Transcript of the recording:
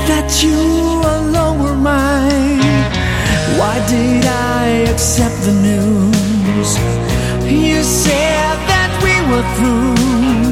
that you alone were mine. Why did I accept the news? You said that we were through.